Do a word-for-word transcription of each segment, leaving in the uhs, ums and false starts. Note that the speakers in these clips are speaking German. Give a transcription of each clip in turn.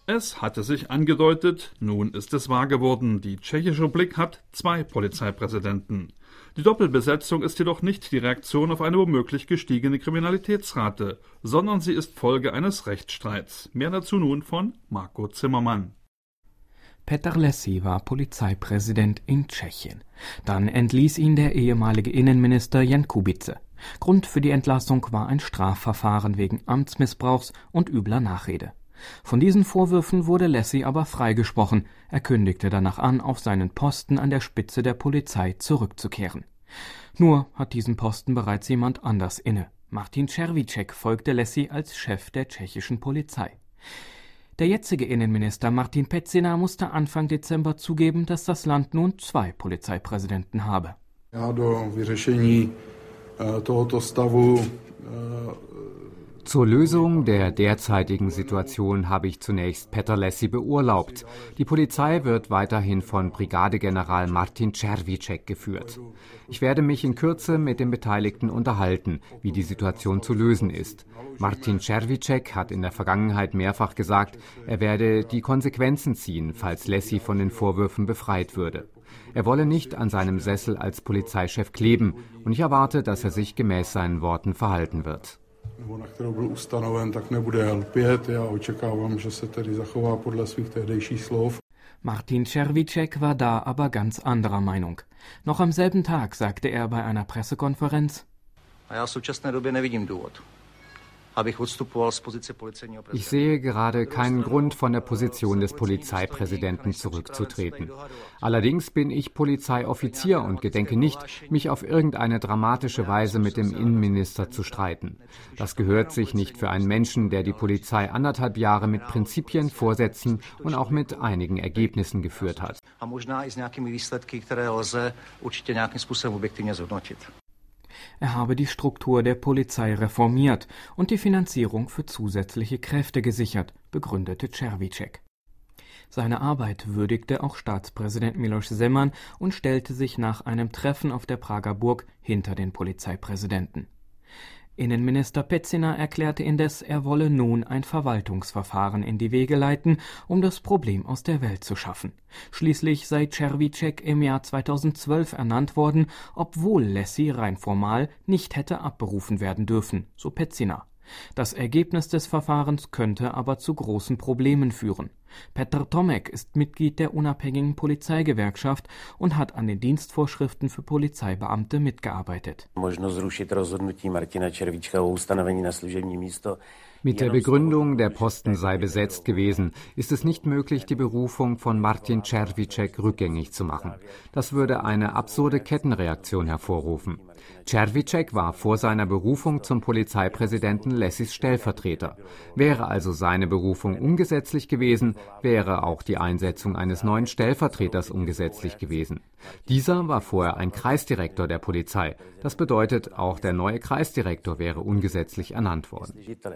Es hatte sich angedeutet, nun ist es wahr geworden. Die Tschechische Republik hat zwei Polizeipräsidenten. Die Doppelbesetzung ist jedoch nicht die Reaktion auf eine womöglich gestiegene Kriminalitätsrate, sondern sie ist Folge eines Rechtsstreits. Mehr dazu nun von Marco Zimmermann. Petr Lesy war Polizeipräsident in Tschechien. Dann entließ ihn der ehemalige Innenminister Jan Kubice. Grund für die Entlassung war ein Strafverfahren wegen Amtsmissbrauchs und übler Nachrede. Von diesen Vorwürfen wurde Lesy aber freigesprochen. Er kündigte danach an, auf seinen Posten an der Spitze der Polizei zurückzukehren. Nur hat diesen Posten bereits jemand anders inne. Martin Červíček folgte Lesy als Chef der tschechischen Polizei. Der jetzige Innenminister Martin Pecina musste Anfang Dezember zugeben, dass das Land nun zwei Polizeipräsidenten habe. Ja, do vyřešení tohoto stavu Zur Lösung der derzeitigen Situation habe ich zunächst Petr Lesy beurlaubt. Die Polizei wird weiterhin von Brigadegeneral Martin Červíček geführt. Ich werde mich in Kürze mit den Beteiligten unterhalten, wie die Situation zu lösen ist. Martin Červíček hat in der Vergangenheit mehrfach gesagt, er werde die Konsequenzen ziehen, falls Lesy von den Vorwürfen befreit würde. Er wolle nicht an seinem Sessel als Polizeichef kleben und ich erwarte, dass er sich gemäß seinen Worten verhalten wird. nebo na kterou byl ustanoven, tak nebude lpět. Já očekávám, že se tedy zachová podle svých tehdejších slov. Martin Červíček war da aber ganz anderer Meinung. Noch am selben Tag sagte er bei einer Pressekonferenz: A já v současné době nevidím důvod, abych odstupoval z pozice policejního prezidenta. Ich sehe gerade keinen Grund, von der Position des Polizeipräsidenten zurückzutreten. Allerdings bin ich Polizeioffizier und gedenke nicht, mich auf irgendeine dramatische Weise mit dem Innenminister zu streiten. Das gehört sich nicht für einen Menschen, der die Polizei anderthalb Jahre mit Prinzipien, Vorsätzen und auch mit einigen Ergebnissen geführt hat. A možná i s nějakými výsledky, které lze určitě nějakým způsobem objektivně zhodnotit. Er habe die Struktur der Polizei reformiert und die Finanzierung für zusätzliche Kräfte gesichert, begründete Červíček. Seine Arbeit würdigte auch Staatspräsident Miloš Zeman und stellte sich nach einem Treffen auf der Prager Burg hinter den Polizeipräsidenten. Innenminister Pecina erklärte indes, er wolle nun ein Verwaltungsverfahren in die Wege leiten, um das Problem aus der Welt zu schaffen. Schließlich sei Červíček im Jahr zweitausendzwölf ernannt worden, obwohl Lesy rein formal nicht hätte abberufen werden dürfen, so Pecina. Das Ergebnis des Verfahrens könnte aber zu großen Problemen führen. Petr Tomek ist Mitglied der unabhängigen Polizeigewerkschaft und hat an den Dienstvorschriften für Polizeibeamte mitgearbeitet. Mit der Begründung, der Posten sei besetzt gewesen, ist es nicht möglich, die Berufung von Martin Červíček rückgängig zu machen. Das würde eine absurde Kettenreaktion hervorrufen. Červíček war vor seiner Berufung zum Polizeipräsidenten Lesys Stellvertreter. Wäre also seine Berufung ungesetzlich gewesen, wäre auch die Einsetzung eines neuen Stellvertreters ungesetzlich gewesen. Dieser war vorher ein Kreisdirektor der Polizei. Das bedeutet, auch der neue Kreisdirektor wäre ungesetzlich ernannt worden.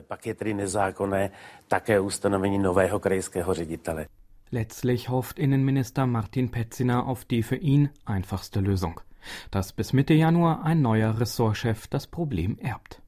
Letztlich hofft Innenminister Martin Pecina auf die für ihn einfachste Lösung: dass bis Mitte Januar ein neuer Ressortchef das Problem erbt.